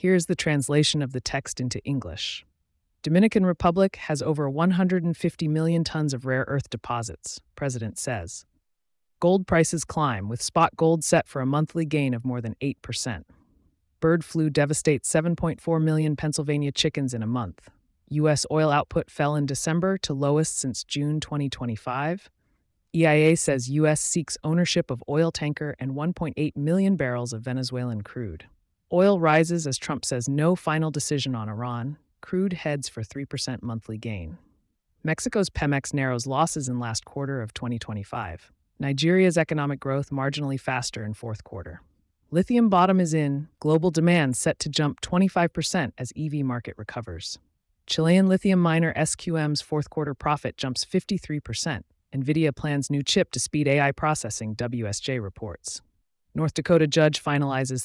Here's the translation of the text into English. Dominican Republic has over 150 million tons of rare earth deposits, President says. Gold prices climb, with spot gold set for a monthly gain of more than 8%. Bird flu devastates 7.4 million Pennsylvania chickens in a month. U.S. oil output fell in December to lowest since June 2025. EIA says U.S. seeks ownership of oil tanker and 1.8 million barrels of Venezuelan crude. Oil rises as Trump says no final decision on Iran. Crude heads for 3% monthly gain. Mexico's Pemex narrows losses in last quarter of 2025. Nigeria's economic growth marginally faster in fourth quarter. Lithium bottom is in, global demand set to jump 25% as EV market recovers. Chilean lithium miner SQM's fourth quarter profit jumps 53%. NVIDIA plans new chip to speed AI processing, WSJ reports. North Dakota judge finalizes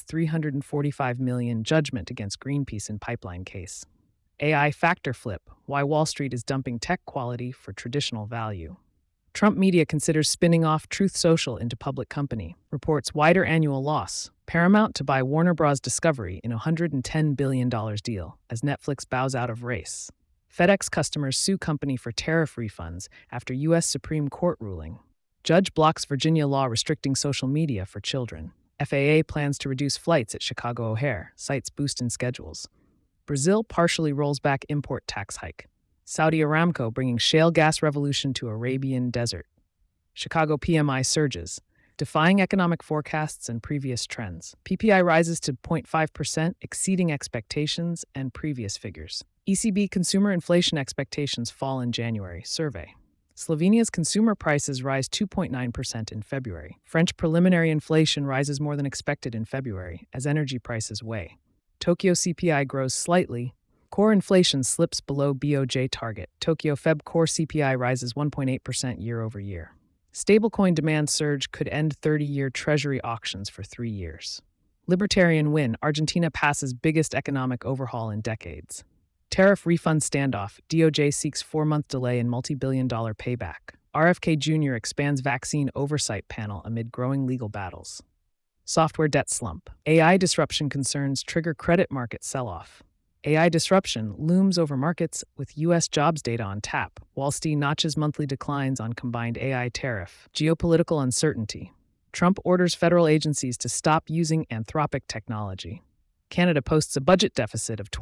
$345 million judgment against Greenpeace in pipeline case. AI factor flip, why Wall Street is dumping tech quality for traditional value. Trump media considers spinning off Truth Social into public company, reports wider annual loss. Paramount to buy Warner Bros. Discovery in a $110 billion deal as Netflix bows out of race. FedEx customers sue company for tariff refunds after U.S. Supreme Court ruling. Judge blocks Virginia law restricting social media for children. FAA plans to reduce flights at Chicago O'Hare, cites boost in schedules. Brazil partially rolls back import tax hike. Saudi Aramco bringing shale gas revolution to Arabian desert. Chicago PMI surges, defying economic forecasts and previous trends. PPI rises to 0.5%, exceeding expectations and previous figures. ECB consumer inflation expectations fall in January, survey. Slovenia's consumer prices rise 2.9% in February. French preliminary inflation rises more than expected in February as energy prices weigh. Tokyo CPI grows slightly. Core inflation slips below BOJ target. Tokyo Feb core CPI rises 1.8% year over year. Stablecoin demand surge could end 30-year Treasury auctions for 3 years. Libertarian win. Argentina passes biggest economic overhaul in decades. Tariff refund standoff. DOJ seeks 4-month delay in multi-billion-dollar payback. RFK Jr. expands vaccine oversight panel amid growing legal battles. Software debt slump. AI disruption concerns trigger credit market sell-off. AI disruption looms over markets with U.S. jobs data on tap. Wall Street notches monthly declines on combined AI tariff. Geopolitical uncertainty. Trump orders federal agencies to stop using Anthropic technology. Canada posts a budget deficit of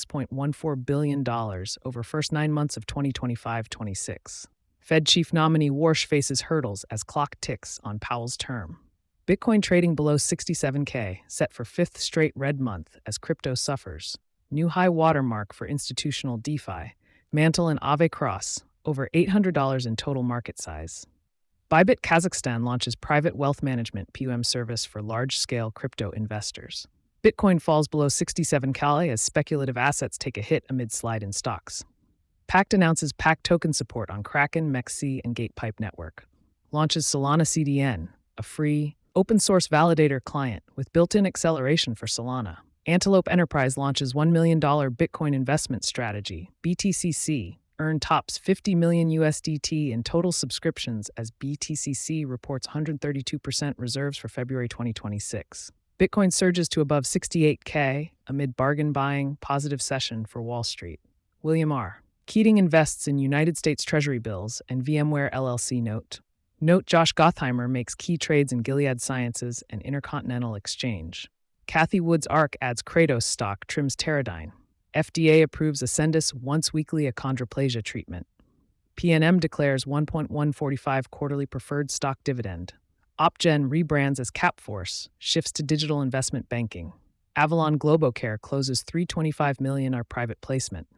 $26.14 billion over first 9 months of 2025-26. Fed chief nominee Warsh faces hurdles as clock ticks on Powell's term. Bitcoin trading below 67K, set for 5th straight red month as crypto suffers. New high watermark for institutional DeFi. Mantle and Aave cross, over $800 in total market size. Bybit Kazakhstan launches private wealth management PUM service for large-scale crypto investors. Bitcoin falls below 67K as speculative assets take a hit amid slide in stocks. Pact announces Pact token support on Kraken, MEXC, and Gatepipe network. Launches Solana CDN, a free, open-source validator client with built-in acceleration for Solana. Antelope Enterprise launches $1 million Bitcoin investment strategy. BTCC tops 50 million USDT in total subscriptions as BTCC reports 132% reserves for February 2026. Bitcoin surges to above 68K amid bargain buying, positive session for Wall Street. William R. Keating invests in United States Treasury bills and VMware LLC note. Note Josh Gottheimer makes key trades in Gilead Sciences and Intercontinental Exchange. Kathy Woods ARK adds Kratos stock, trims Teradyne. FDA approves Ascendis once-weekly achondroplasia treatment. PNM declares 1.145 quarterly preferred stock dividend. OpGen rebrands as Capforce, shifts to digital investment banking. Avalon Globocare closes $325 million private placement.